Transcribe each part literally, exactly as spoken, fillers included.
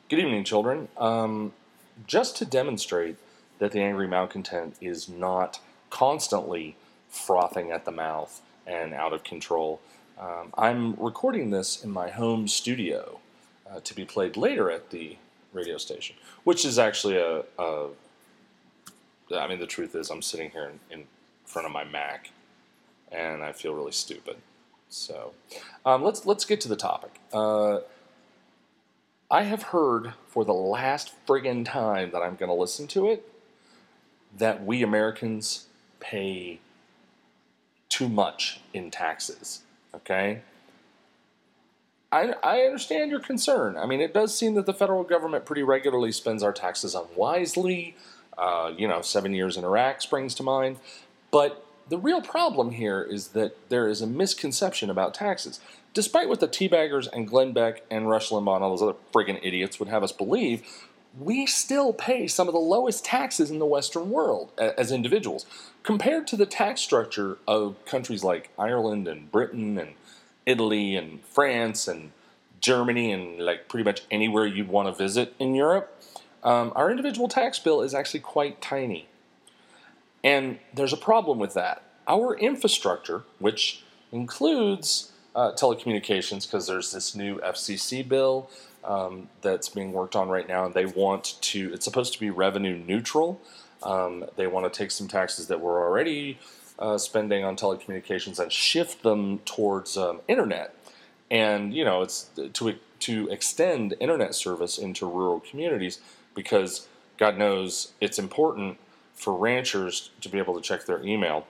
Good evening, children. Um, just to demonstrate that the angry malcontent is not constantly frothing at the mouth and out of control, um, I'm recording this in my home studio uh, to be played later at the radio station, which is actually a, a I mean, the truth is I'm sitting here in, in front of my Mac, and I feel really stupid. So um, let's let's get to the topic. Uh, I have heard for the last friggin' time that I'm going to listen to it that we Americans pay too much in taxes. Okay? I, I understand your concern. I mean, it does seem that the federal government pretty regularly spends our taxes unwisely. Uh, you know, seven years in Iraq springs to mind. But the real problem here is that there is a misconception about taxes. Despite what the Teabaggers and Glenn Beck and Rush Limbaugh and all those other friggin' idiots would have us believe, we still pay some of the lowest taxes in the Western world as individuals. Compared to the tax structure of countries like Ireland and Britain and Italy and France and Germany and like pretty much anywhere you'd want to visit in Europe, um, our individual tax bill is actually quite tiny. And there's a problem with that. Our infrastructure, which includes uh, telecommunications, because there's this new F C C bill um, that's being worked on right now, and they want to, it's supposed to be revenue neutral. Um, they want to take some taxes that we're already uh, spending on telecommunications and shift them towards um, internet. And, you know, it's to, to extend internet service into rural communities because God knows it's important for ranchers to be able to check their email.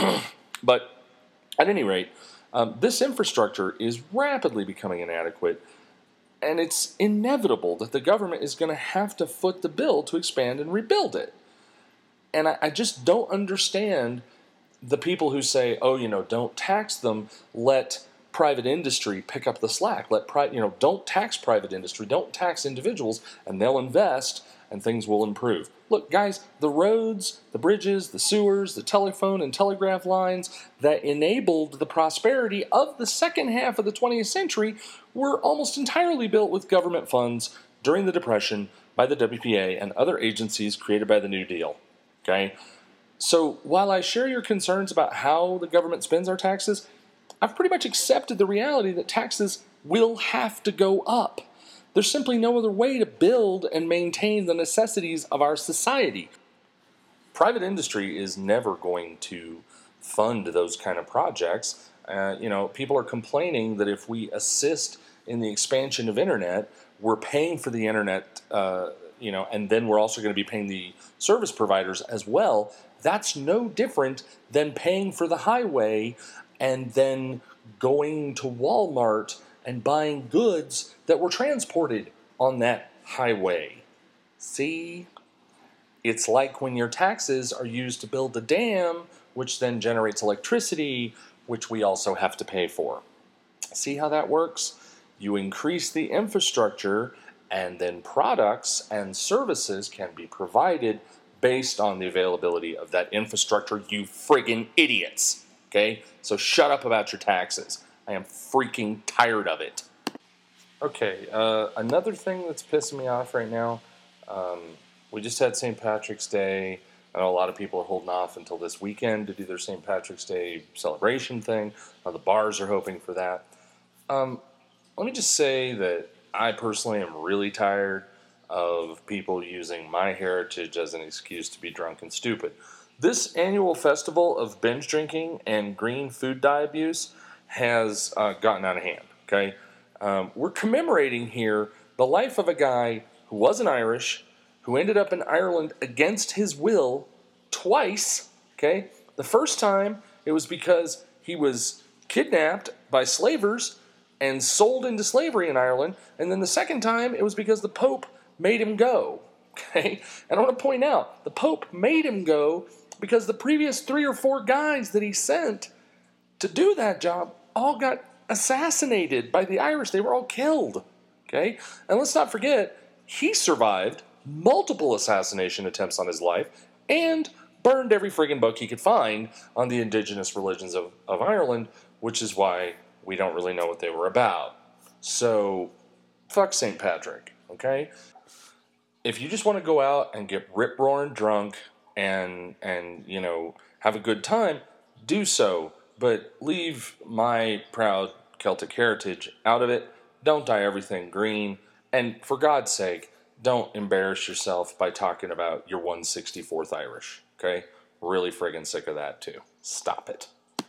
But at any rate, um, this infrastructure is rapidly becoming inadequate, and it's inevitable that the government is going to have to foot the bill to expand and rebuild it. And I, I just don't understand the people who say, oh, you know, don't tax them, let private industry pick up the slack. Let pri- you know, don't tax private industry, don't tax individuals, and they'll invest and things will improve. Look, guys, the roads, the bridges, the sewers, the telephone and telegraph lines that enabled the prosperity of the second half of the twentieth century were almost entirely built with government funds during the Depression by the W P A and other agencies created by the New Deal. Okay? So while I share your concerns about how the government spends our taxes, I've pretty much accepted the reality that taxes will have to go up. There's simply no other way to build and maintain the necessities of our society. Private industry is never going to fund those kind of projects. Uh, you know, people are complaining that if we assist in the expansion of internet, we're paying for the internet, uh, you know, and then we're also going to be paying the service providers as well. That's no different than paying for the highway and then going to Walmart and buying goods that were transported on that highway. See? It's like when your taxes are used to build a dam, which then generates electricity, which we also have to pay for. See how that works? You increase the infrastructure, and then products and services can be provided based on the availability of that infrastructure, you friggin' idiots. Okay? So shut up about your taxes. I am freaking tired of it. Okay, uh, another thing that's pissing me off right now, um, we just had Saint Patrick's Day. I know a lot of people are holding off until this weekend to do their Saint Patrick's Day celebration thing. Uh, the bars are hoping for that. Um, let me just say that I personally am really tired of people using my heritage as an excuse to be drunk and stupid. This annual festival of binge drinking and green food dye abuse has uh, gotten out of hand, okay? Um, we're commemorating here the life of a guy who wasn't Irish, who ended up in Ireland against his will twice, okay? The first time, it was because he was kidnapped by slavers and sold into slavery in Ireland, and then the second time, it was because the Pope made him go, okay? And I want to point out, the Pope made him go because the previous three or four guys that he sent to do that job all got assassinated by the Irish. They were all killed, okay? And let's not forget, he survived multiple assassination attempts on his life and burned every friggin' book he could find on the indigenous religions of, of Ireland, which is why we don't really know what they were about. So, fuck Saint Patrick. okay? If you just want to go out and get rip-roaring drunk and, and, you know, have a good time, do so. But leave my proud Celtic heritage out of it. Don't dye everything green. And for God's sake, don't embarrass yourself by talking about your one sixty-fourth Irish, okay? Really friggin' sick of that, too. Stop it.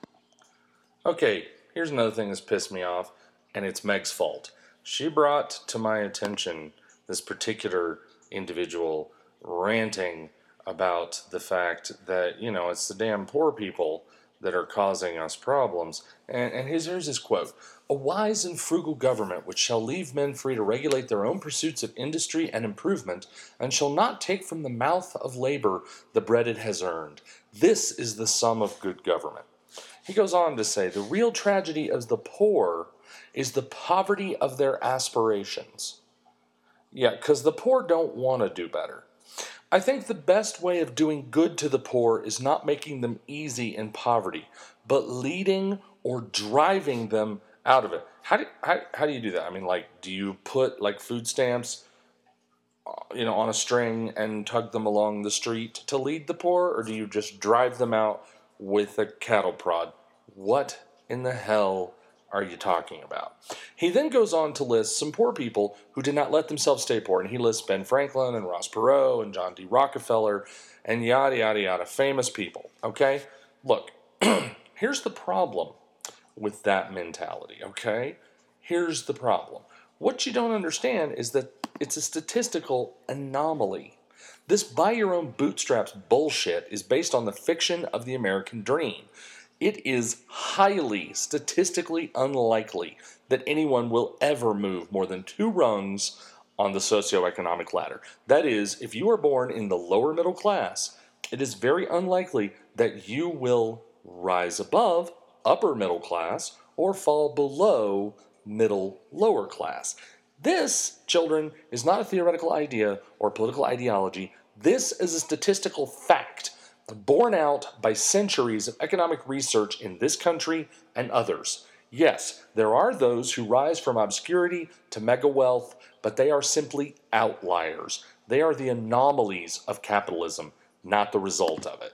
Okay, here's another thing that's pissed me off, and it's Meg's fault. She brought to my attention this particular individual ranting about the fact that, you know, it's the damn poor people that are causing us problems. And, and here's, here's his quote. A wise and frugal government which shall leave men free to regulate their own pursuits of industry and improvement, and shall not take from the mouth of labor the bread it has earned. This is the sum of good government. He goes on to say, the real tragedy of the poor is the poverty of their aspirations. Yeah, because the poor don't want to do better. I think the best way of doing good to the poor is not making them easy in poverty, but leading or driving them out of it. How do, how, how do you do that? I mean, like, do you put, like, food stamps, you know, on a string and tug them along the street to lead the poor, or do you just drive them out with a cattle prod? What in the hell are you talking about? He then goes on to list some poor people who did not let themselves stay poor, and he lists Ben Franklin and Ross Perot and John D. Rockefeller and yada, yada, yada, famous people, okay? Look, here's the problem with that mentality, okay? Here's the problem. What you don't understand is that it's a statistical anomaly. This buy your own bootstraps bullshit is based on the fiction of the American dream. It is highly statistically unlikely that anyone will ever move more than two rungs on the socioeconomic ladder. That is, if you are born in the lower middle class, it is very unlikely that you will rise above upper middle class or fall below middle lower class. This, children, is not a theoretical idea or political ideology. This is a statistical fact borne out by centuries of economic research in this country and others. Yes, there are those who rise from obscurity to mega wealth, but they are simply outliers. They are the anomalies of capitalism, not the result of it.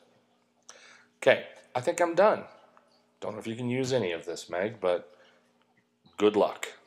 Okay, I think I'm done. Don't know if you can use any of this, Meg, but good luck.